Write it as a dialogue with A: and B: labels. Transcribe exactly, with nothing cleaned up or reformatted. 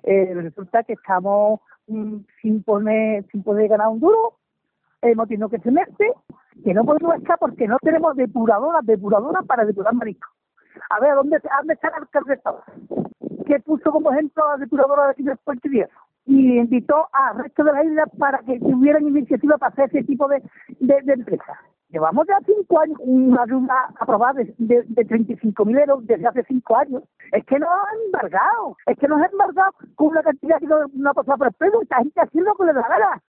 A: Eh, resulta que estamos mm, sin poner, sin poder ganar un duro, hemos tenido que tenerse, que no podemos estar porque no tenemos depuradoras, depuradoras para depurar mariscos. A ver, ¿dónde, dónde está el alcalde ahora? Que puso como ejemplo a la depuradora de aquí del Puerto Viejo y invitó al resto de las islas para que tuvieran iniciativa para hacer ese tipo de, de, de empresas. Llevamos ya cinco años una ayuda aprobada de, de, de treinta y cinco mil euros desde hace cinco años. Es que nos han embargado, es que nos han embargado con una cantidad que no, no ha pasado por el pelo, esta gente haciendo lo que le da la gana.